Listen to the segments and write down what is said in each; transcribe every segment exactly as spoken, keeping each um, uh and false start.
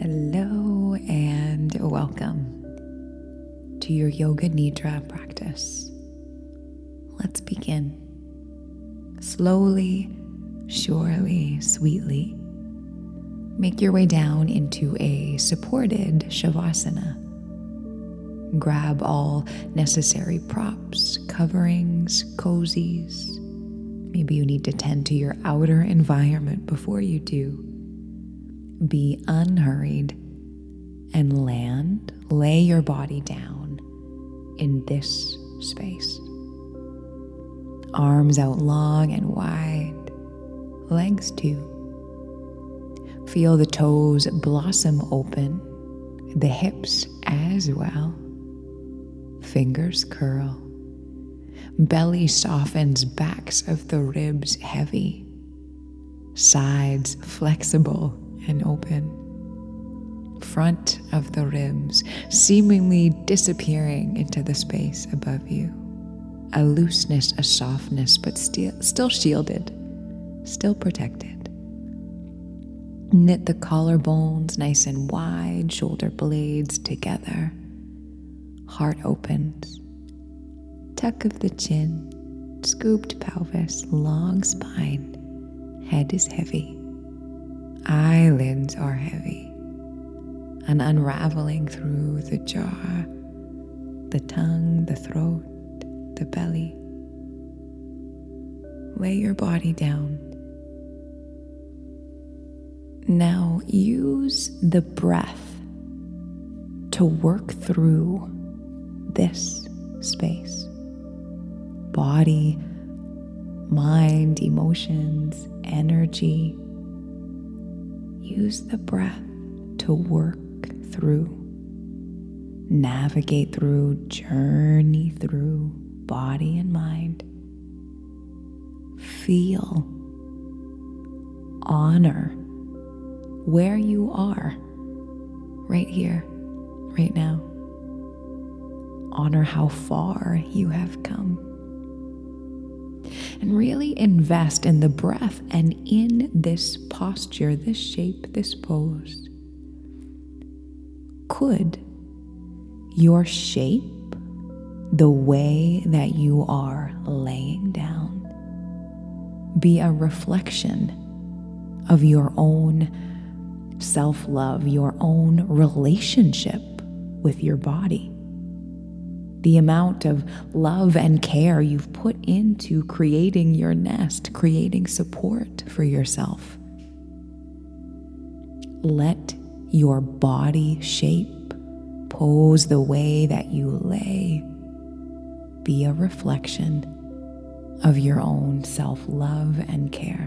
Hello and welcome to your Yoga Nidra practice. Let's begin. Slowly, surely, sweetly, make your way down into a supported Shavasana. Grab all necessary props, coverings, cozies. Maybe you need to tend to your outer environment before you do. Be unhurried and land, lay your body down in this space. Arms out long and wide, legs too. Feel the toes blossom open, the hips as well. Fingers curl. Belly softens, backs of the ribs heavy. Sides flexible and open. Front of the ribs seemingly disappearing into the space above you. A looseness, a softness, but still, still shielded, still protected. Knit the collarbones nice and wide, shoulder blades together. Heart opens. Tuck of the chin, scooped pelvis, long spine. Head is heavy. Eyelids are heavy. An unraveling through the jaw, the tongue, the throat, the belly. Lay your body down. Now use the breath to work through this space. Body, mind, emotions, energy. Use the breath to work through, navigate through, journey through body and mind. Feel, honor where you are, right here, right now. Honor how far you have come. And really invest in the breath and in this posture, this shape, this pose. Could your shape, the way that you are laying down, be a reflection of your own self-love, your own relationship with your body? The amount of love and care you've put into creating your nest, creating support for yourself. Let your body shape, pose the way that you lay, be a reflection of your own self-love and care.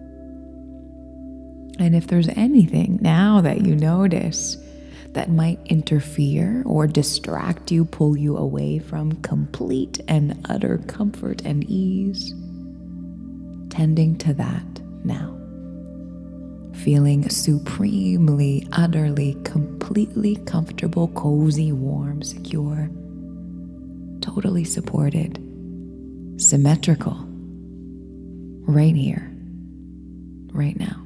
And if there's anything now that you notice that might interfere or distract you, pull you away from complete and utter comfort and ease, tending to that now. Feeling supremely, utterly, completely comfortable, cozy, warm, secure, totally supported, symmetrical, right here, right now.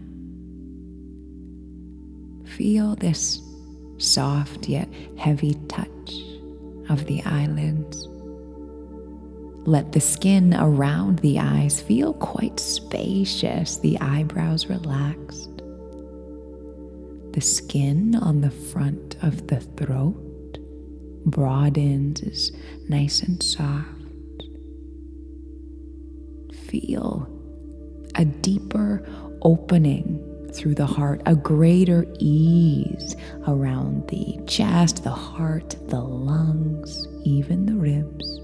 Feel this soft yet heavy touch of the eyelids. Let the skin around the eyes feel quite spacious, the eyebrows relaxed. The skin on the front of the throat broadens, is nice and soft. Feel a deeper opening through the heart, a greater ease around the chest, the heart, the lungs, even the ribs.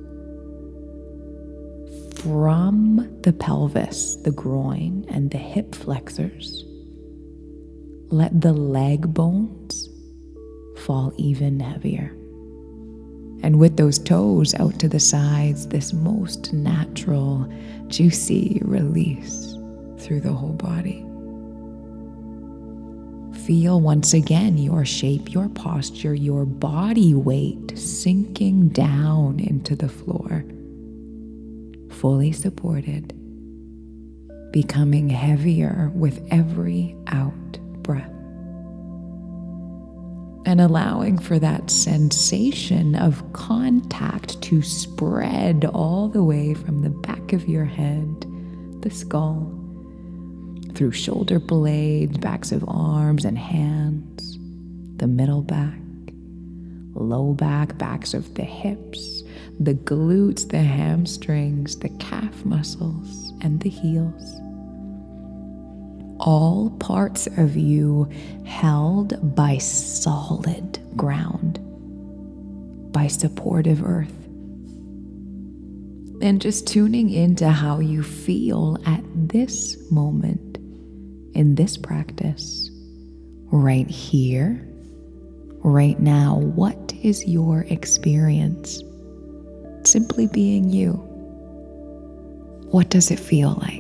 From the pelvis, the groin, and the hip flexors, let the leg bones fall even heavier. And with those toes out to the sides, this most natural, juicy release through the whole body. Feel once again your shape, your posture, your body weight sinking down into the floor, fully supported, becoming heavier with every out breath. and allowing for that sensation of contact to spread all the way from the back of your head, the skull, through shoulder blades, backs of arms and hands, the middle back, low back, backs of the hips, the glutes, the hamstrings, the calf muscles, and the heels. All parts of you held by solid ground, by supportive earth. And just tuning into how you feel at this moment, in this practice, right here, right now. What is your experience? Simply being you. What does it feel like?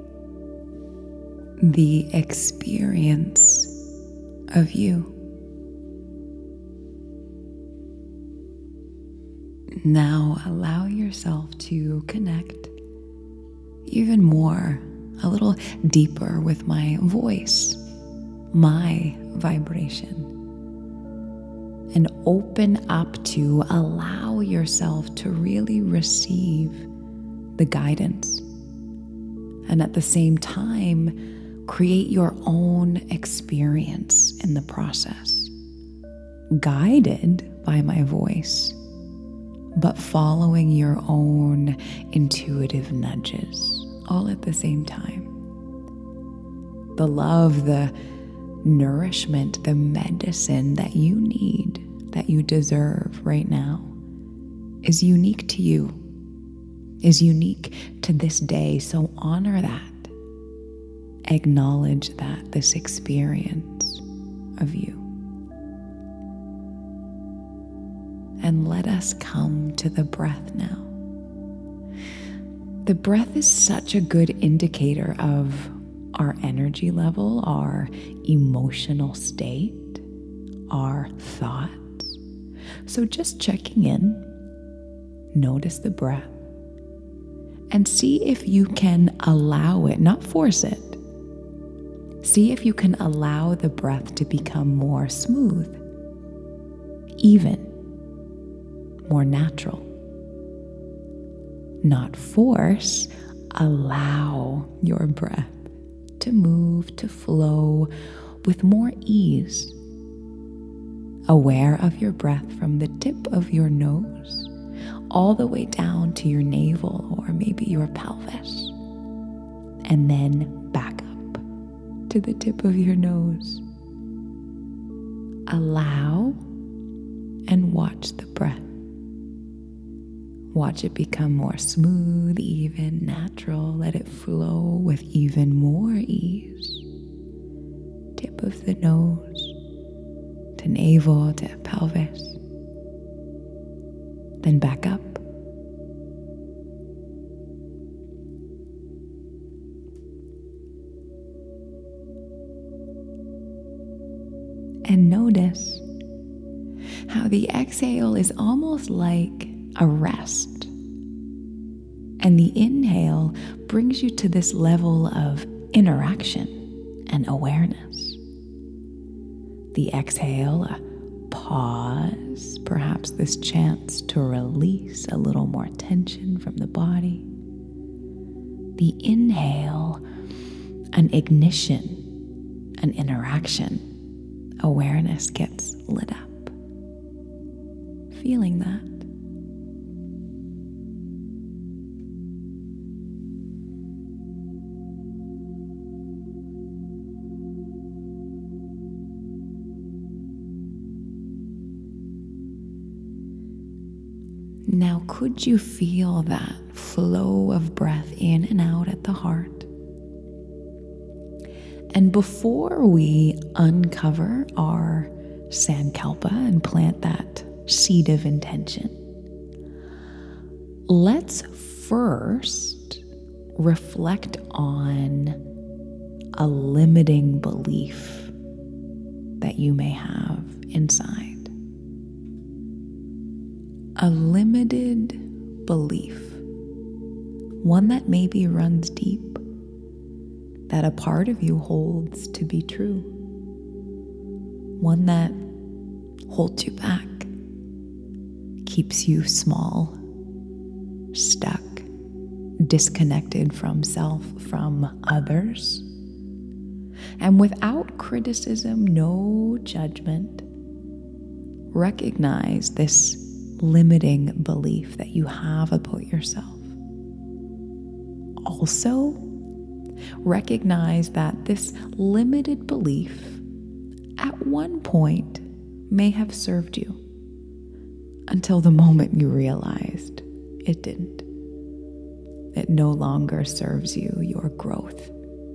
The experience of you. Now allow yourself to connect even more, a little deeper with my voice, my vibration, and open up to allow yourself to really receive the guidance, and at the same time create your own experience in the process, guided by my voice, but following your own intuitive nudges, all at the same time. The love, the nourishment, the medicine that you need, that you deserve right now, is unique to you, is unique to this day. So honor that. Acknowledge that, this experience of you. And let us come to the breath now. The breath is such a good indicator of our energy level, our emotional state, our thoughts. So just checking in, notice the breath, and see if you can allow it, not force it. See if you can allow the breath to become more smooth, even, more natural. Not force, allow your breath to move, to flow with more ease. Aware of your breath from the tip of your nose all the way down to your navel or maybe your pelvis, and then back up to the tip of your nose. Allow and watch the breath. Watch it become more smooth, even, natural. Let it flow with even more ease. Tip of the nose to navel to pelvis. Then back up. And notice how the exhale is almost like a rest. And the inhale brings you to this level of interaction and awareness. The exhale, a pause, perhaps this chance to release a little more tension from the body. The inhale, an ignition, an interaction. Awareness gets lit up. Feeling that. Now, could you feel that flow of breath in and out at the heart? And before we uncover our Sankalpa and plant that seed of intention, let's first reflect on a limiting belief that you may have inside. A limited belief, one that maybe runs deep, that a part of you holds to be true, one that holds you back, keeps you small, stuck, disconnected from self, from others. And without criticism, no judgment, recognize this limiting belief that you have about yourself. Also, recognize that this limited belief at one point may have served you until the moment you realized it didn't. It no longer serves you, your growth.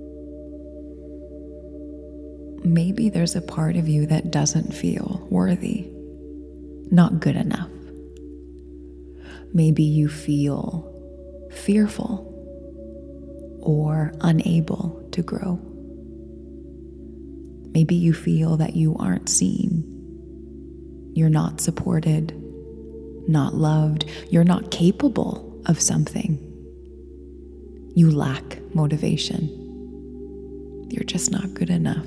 Maybe there's a part of you that doesn't feel worthy, not good enough. Maybe you feel fearful or unable to grow. Maybe you feel that you aren't seen, you're not supported, not loved, you're not capable of something. You lack motivation. You're just not good enough.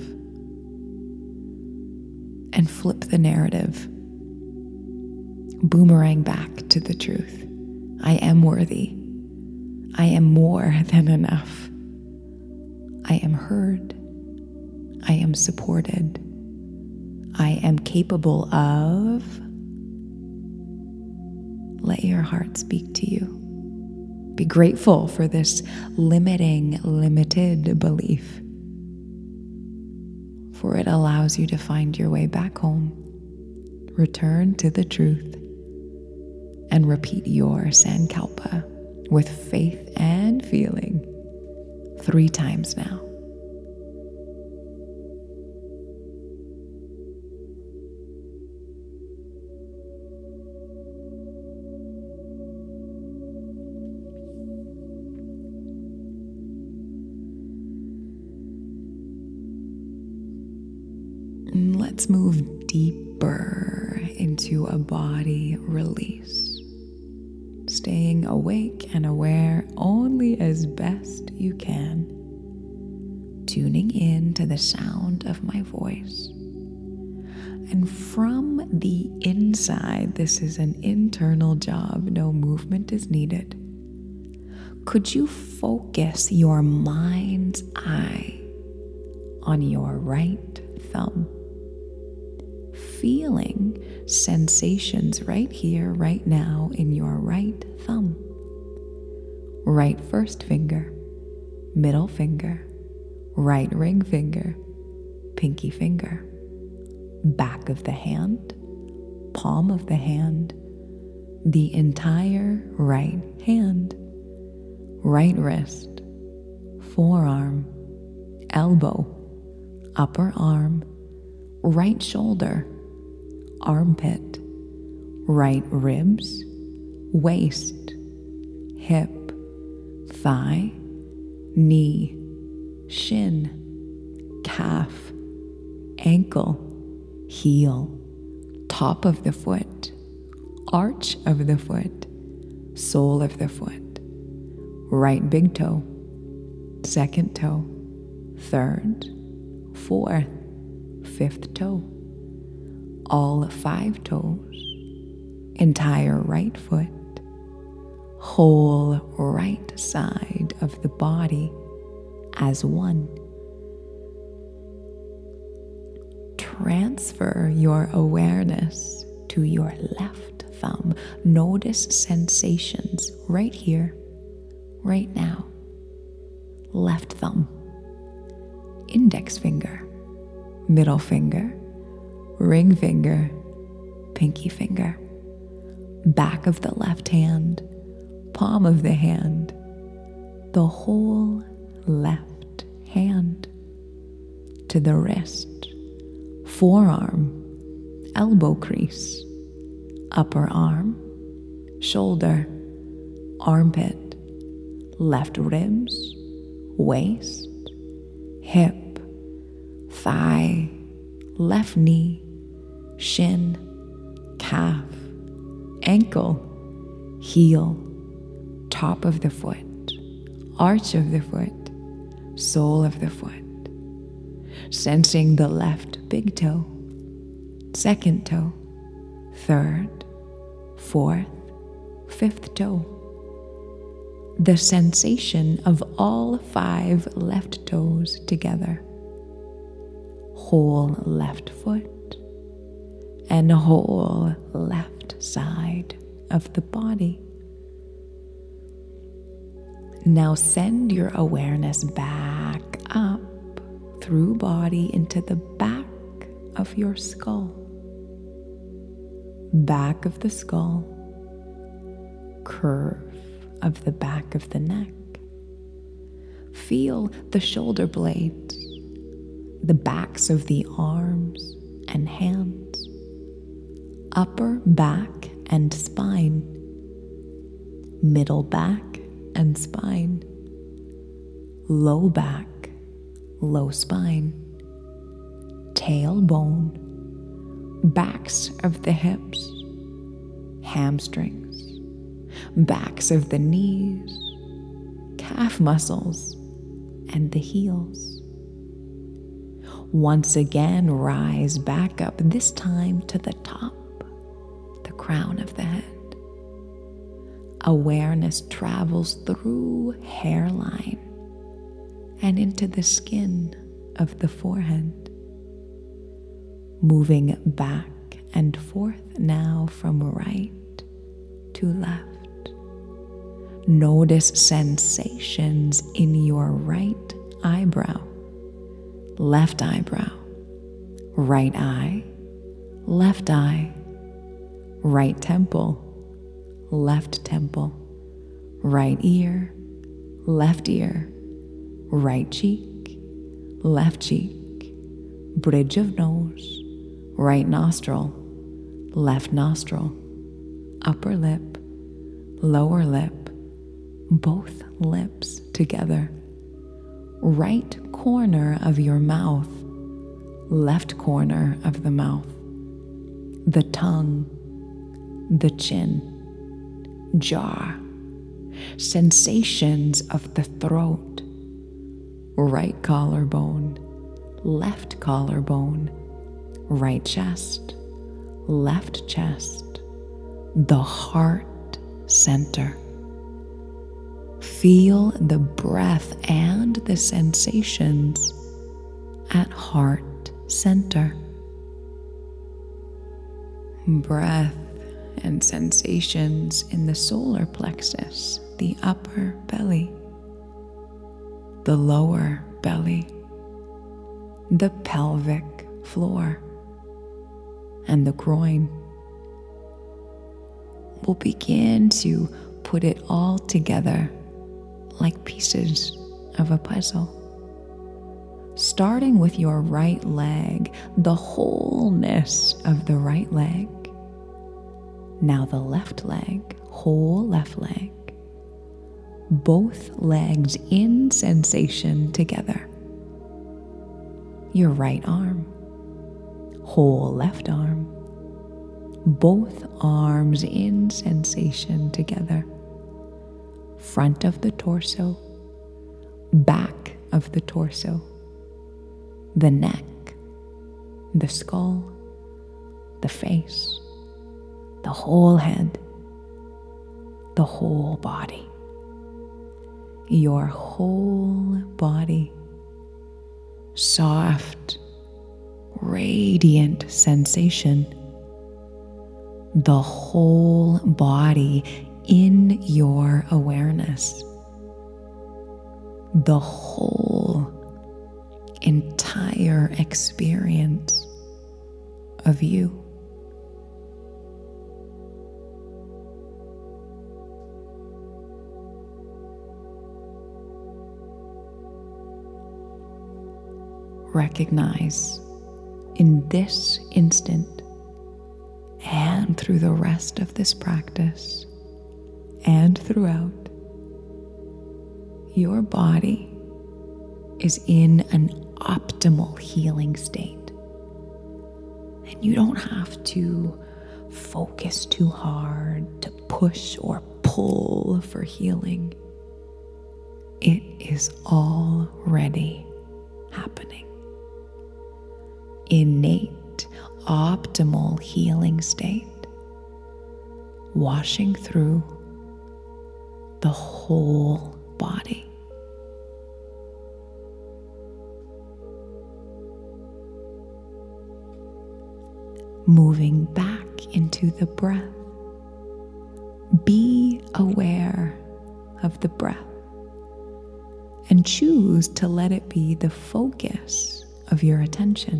And flip the narrative. Boomerang back to the truth. I am worthy. I am more than enough. I am heard. I am supported. I am capable of. Let your heart speak to you. Be grateful for this limiting, limited belief, for it allows you to find your way back home, return to the truth, and repeat your Sankalpa with faith and feeling three times now. Let's move deeper into a body release, staying awake and aware only as best you can, tuning in to the sound of my voice. And from the inside, this is an internal job, no movement is needed. Could you focus your mind's eye on your right thumb? Feeling sensations right here, right now in your right thumb. Right first finger, middle finger, right ring finger, pinky finger. Back of the hand, palm of the hand, the entire right hand. Right wrist, forearm, elbow, upper arm, right shoulder, armpit, right ribs, waist, hip, thigh, knee, shin, calf, ankle, heel, top of the foot, arch of the foot, sole of the foot, right big toe, second toe, third, fourth, fifth toe, all five toes, entire right foot, whole right side of the body as one. Transfer your awareness to your left thumb. Notice sensations right here, right now. Left thumb, index finger, middle finger, ring finger, pinky finger, back of the left hand, palm of the hand, the whole left hand, to the wrist, forearm, elbow crease, upper arm, shoulder, armpit, left ribs, waist, hip, thigh, left knee, shin, calf, ankle, heel, top of the foot, arch of the foot, sole of the foot, sensing the left big toe, second toe, third, fourth, fifth toe. The sensation of all five left toes together. Whole left foot and whole left side of the body. Now send your awareness back up through body into the back of your skull. Back of the skull, curve of the back of the neck. Feel the shoulder blades, the backs of the arms and hands, upper back and spine, middle back and spine, low back, low spine, tailbone, backs of the hips, hamstrings, backs of the knees, calf muscles, and the heels. Once again, rise back up, this time to the top, the crown of the head. Awareness travels through hairline and into the skin of the forehead, moving back and forth now from right to left. Notice sensations in your right eyebrow, left eyebrow, right eye, left eye, right temple, left temple, right ear, left ear, right cheek, left cheek, bridge of nose, right nostril, left nostril, upper lip, lower lip, both lips together, right corner of your mouth, left corner of the mouth, the tongue, the chin, jaw, sensations of the throat, right collarbone, left collarbone, right chest, left chest, the heart center. Feel the breath and the sensations at heart center. Breath and sensations in the solar plexus, the upper belly, the lower belly, the pelvic floor, and the groin. We'll begin to put it all together like pieces of a puzzle. Starting with your right leg, the wholeness of the right leg. Now the left leg, whole left leg. Both legs in sensation together. Your right arm, whole left arm. Both arms in sensation together. Front of the torso, back of the torso, the neck, the skull, the face, the whole head, the whole body. Your whole body, soft, radiant sensation. The whole body in your awareness. The whole entire experience of you. Recognize in this instant and through the rest of this practice and throughout, your body is in an optimal healing state. And you don't have to focus too hard to push or pull for healing. It is already happening. Innate, optimal healing state, washing through the whole body. Moving back into the breath. Be aware of the breath and choose to let it be the focus of your attention.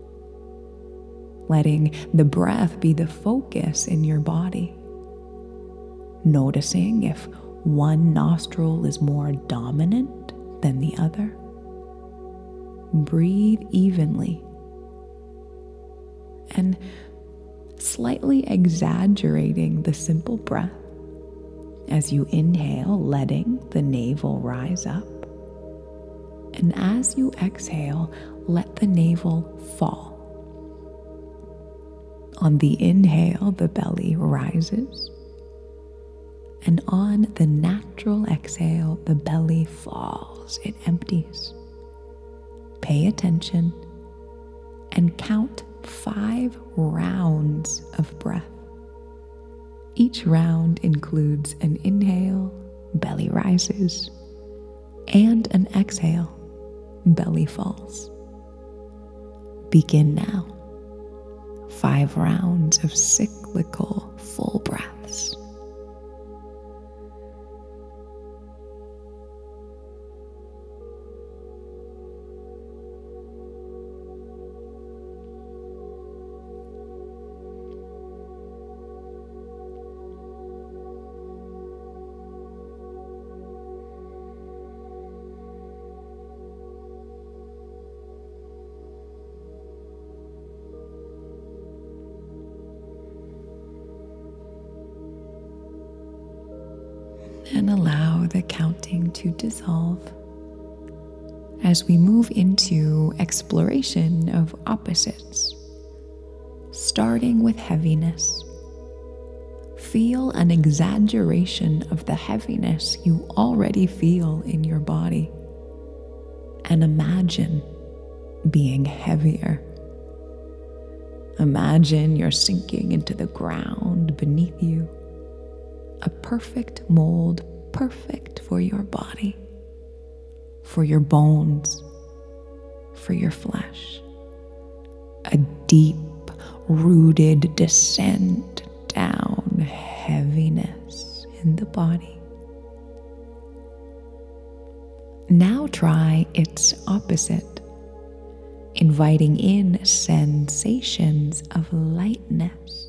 Letting the breath be the focus in your body. Noticing if one nostril is more dominant than the other. Breathe evenly and slightly exaggerating the simple breath as you inhale, letting the navel rise up. And as you exhale, let the navel fall. On the inhale, the belly rises. And on the natural exhale, the belly falls. It empties. Pay attention and count five rounds of breath. Each round includes an inhale, belly rises, and an exhale, belly falls. Begin now. Five rounds of cyclical full breaths. And allow the counting to dissolve as we move into exploration of opposites. Starting with heaviness. Feel an exaggeration of the heaviness you already feel in your body. And imagine being heavier. Imagine you're sinking into the ground beneath you. A perfect mold, perfect for your body, for your bones, for your flesh. A deep, rooted descent down, heaviness in the body. Now try its opposite, inviting in sensations of lightness.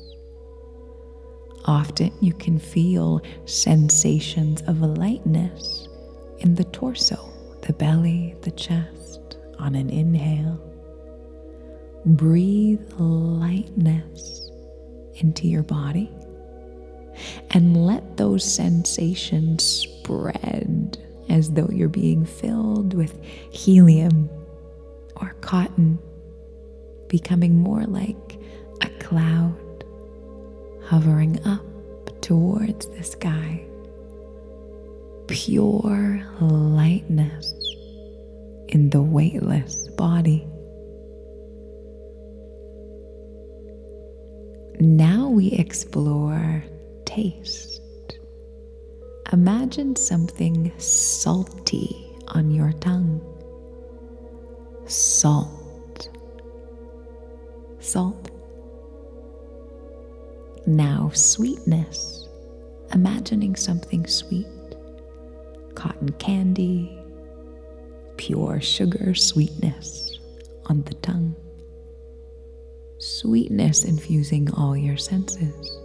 Often you can feel sensations of lightness in the torso, the belly, the chest, on an inhale. Breathe lightness into your body and let those sensations spread as though you're being filled with helium or cotton, becoming more like a cloud hovering up towards the sky. Pure lightness in the weightless body. Now we explore taste. Imagine something salty on your tongue. Salt. Salt. Now sweetness. Imagining something sweet. Cotton candy. Pure sugar sweetness on the tongue. Sweetness infusing all your senses.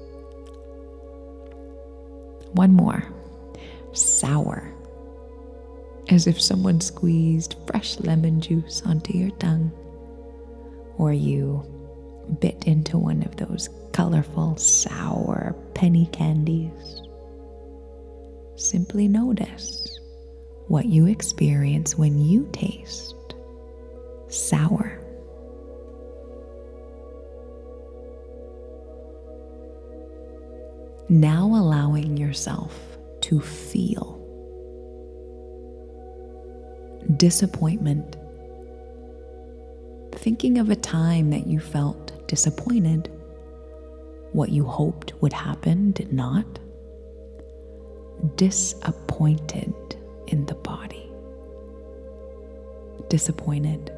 One more. Sour. As if someone squeezed fresh lemon juice onto your tongue, or you bit into one of those colorful, sour penny candies. Simply notice what you experience when you taste sour. Now allowing yourself to feel disappointment. Thinking of a time that you felt disappointed. What you hoped would happen did not. Disappointed in the body. Disappointed.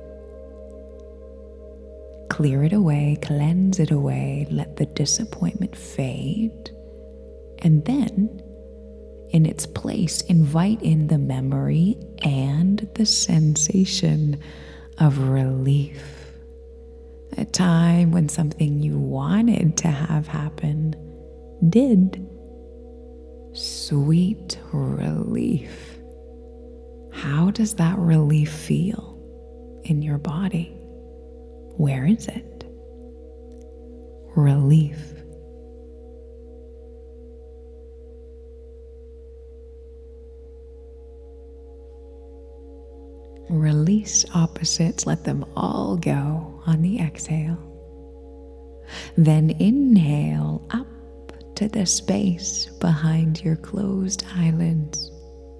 Clear it away, cleanse it away, let the disappointment fade, and then, in its place, invite in the memory and the sensation of relief. A time when something you wanted to have happen did. Sweet relief. How does that relief feel in your body? Where is it? Relief. Release opposites, let them all go on the exhale. Then inhale up to the space behind your closed eyelids.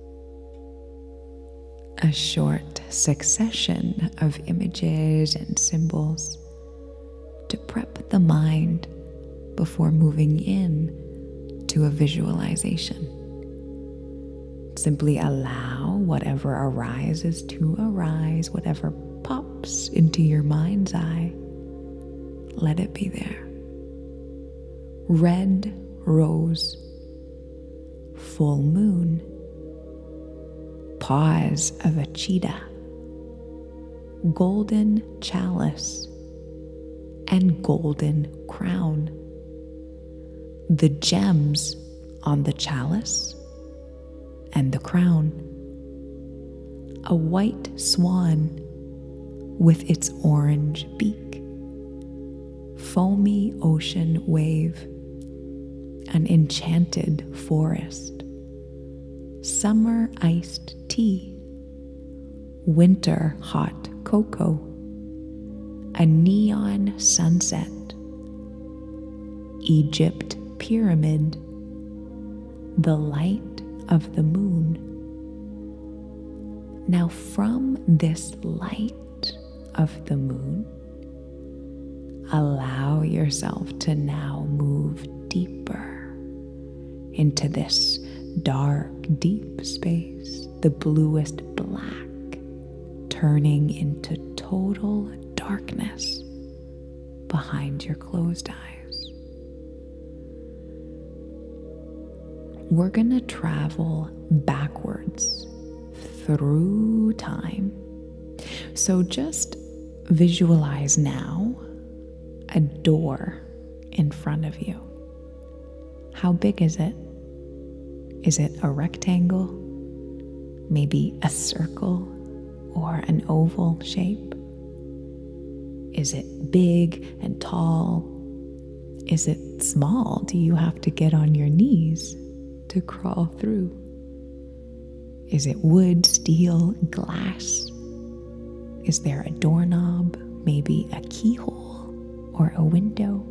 A short succession of images and symbols to prep the mind before moving in to a visualization. Simply allow whatever arises to arise, whatever pops into your mind's eye. Let it be there. Red rose, full moon, paws of a cheetah, golden chalice, and golden crown. The gems on the chalice and the crown. A white swan with its orange beak. Foamy ocean wave. An enchanted forest. Summer iced tea. Winter hot cocoa. A neon sunset. Egypt pyramid. The light of the moon. Now from this light of the moon, allow yourself to now move deeper into this dark, deep space, the bluest black, turning into total darkness behind your closed eyes. We're gonna travel backwards through time. So just visualize now a door in front of you. How big is it? Is it a rectangle? Maybe a circle or an oval shape? Is it big and tall? Is it small? Do you have to get on your knees to crawl through? Is it wood, steel, glass? Is there a doorknob, maybe a keyhole or a window?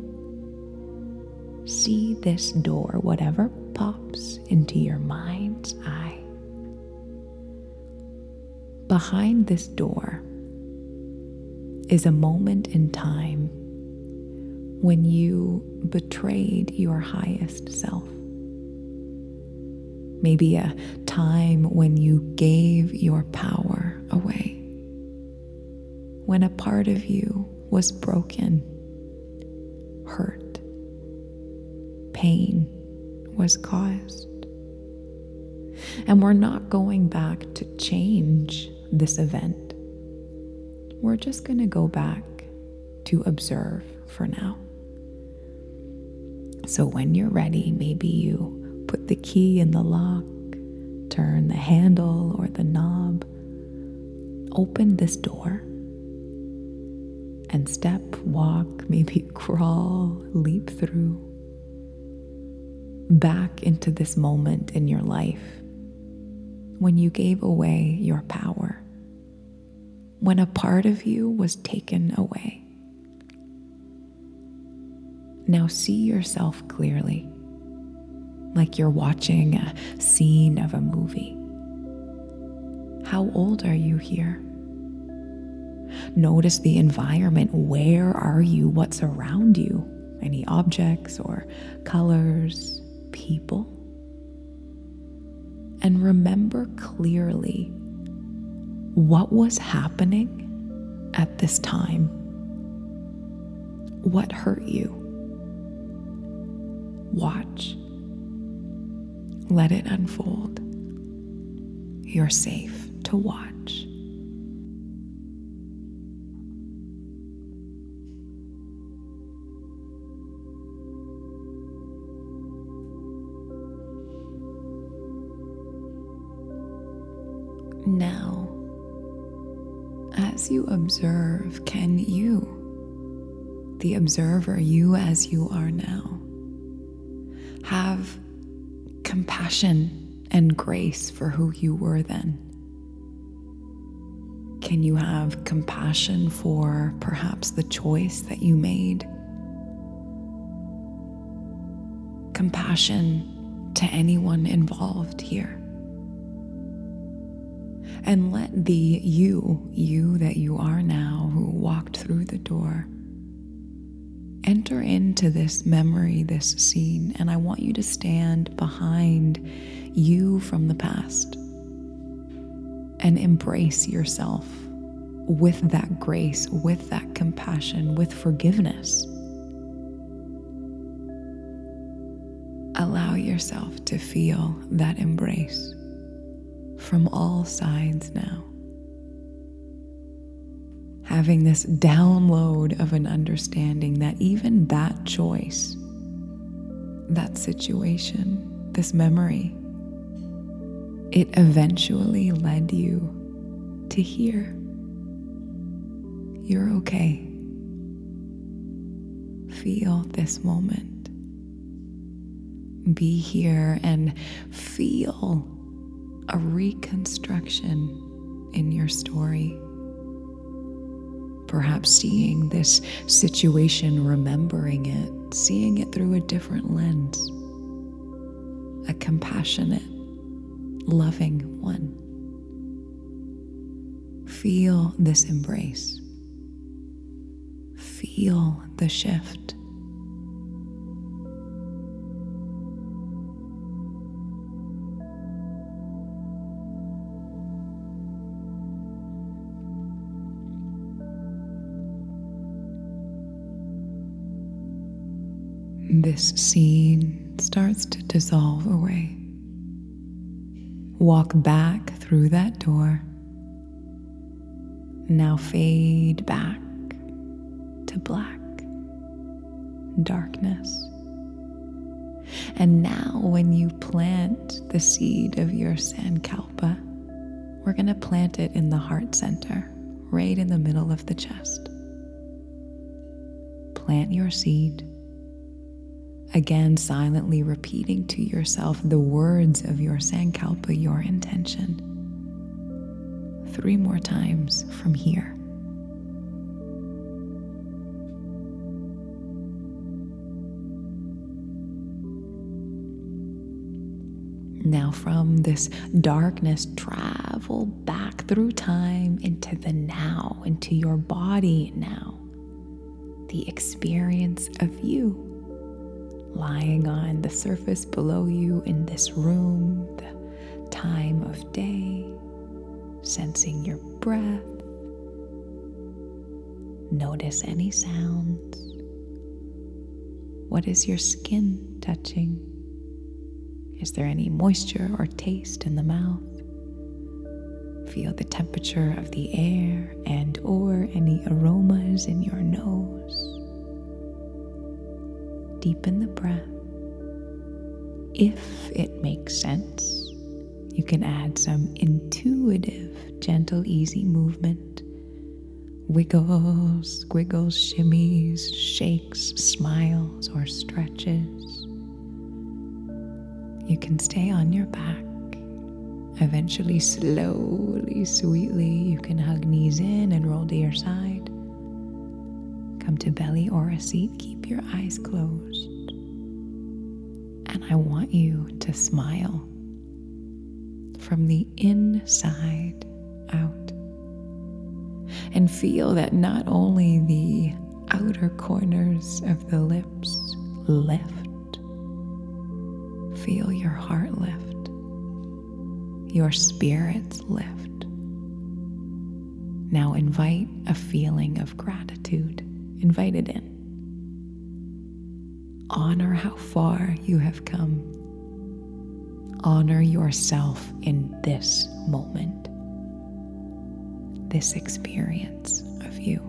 See this door, whatever pops into your mind's eye. Behind this door is a moment in time when you betrayed your highest self. Maybe a time when you gave your power away. When a part of you was broken, hurt, pain was caused. And we're not going back to change this event. We're just going to go back to observe for now. So when you're ready, maybe you put the key in the lock, turn the handle or the knob, open this door, and step, walk, maybe crawl, leap through, back into this moment in your life when you gave away your power, when a part of you was taken away. Now see yourself clearly, like you're watching a scene of a movie. How old are you here? Notice the environment. Where are you? What's around you? Any objects or colors, people? And remember clearly what was happening at this time. What hurt you? Watch. Let it unfold. You're safe to watch. Now, as you observe, can you, the observer, you as you are now, have compassion and grace for who you were then? Can you have compassion for perhaps the choice that you made? Compassion to anyone involved here. And let the you, you that you are now, who walked through the door, enter into this memory, this scene, and I want you to stand behind you from the past and embrace yourself with that grace, with that compassion, with forgiveness. Allow yourself to feel that embrace from all sides now. Having this download of an understanding that even that choice, that situation, this memory, it eventually led you to here. You're okay. Feel this moment. Be here and feel a reconstruction in your story. Perhaps seeing this situation, remembering it, seeing it through a different lens, a compassionate, loving one. Feel this embrace. Feel the shift. This scene starts to dissolve away. Walk back through that door. Now fade back to black, darkness. And now when you plant the seed of your Sankalpa, we're going to plant it in the heart center, right in the middle of the chest. Plant your seed. Again, silently repeating to yourself the words of your Sankalpa, your intention. Three more times from here. Now from this darkness, travel back through time into the now, into your body now. The experience of you lying on the surface below you in this room, the time of day, sensing your breath. Notice any sounds. What is your skin touching? Is there any moisture or taste in the mouth? Feel the temperature of the air and or any aromas in your nose. Deepen the breath. If it makes sense, you can add some intuitive, gentle, easy movement. Wiggles, squiggles, shimmies, shakes, smiles, or stretches. You can stay on your back. Eventually, slowly, sweetly, you can hug knees in and roll to your side. Come to belly or a seat. Keep your eyes closed. And I want you to smile from the inside out. and feel that not only the outer corners of the lips lift, feel your heart lift, your spirits lift. Now invite a feeling of gratitude. Invite it in. Honor how far you have come. Honor yourself in this moment, this experience of you.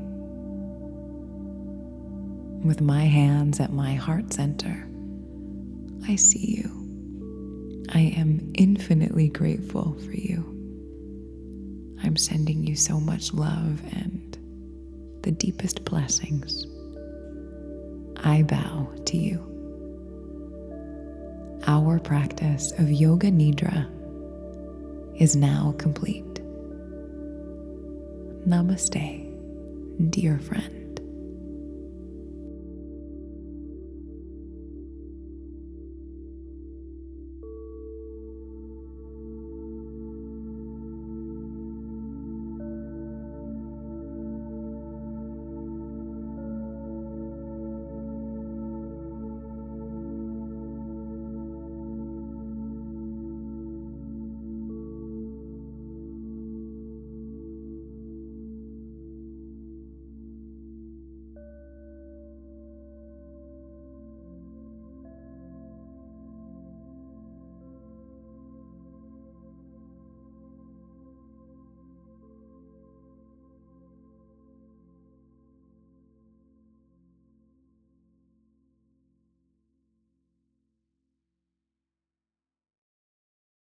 With my hands at my heart center, I see you. I am infinitely grateful for you. I'm sending you so much love and the deepest blessings. I bow to you. Our practice of Yoga Nidra is now complete. Namaste, dear friend.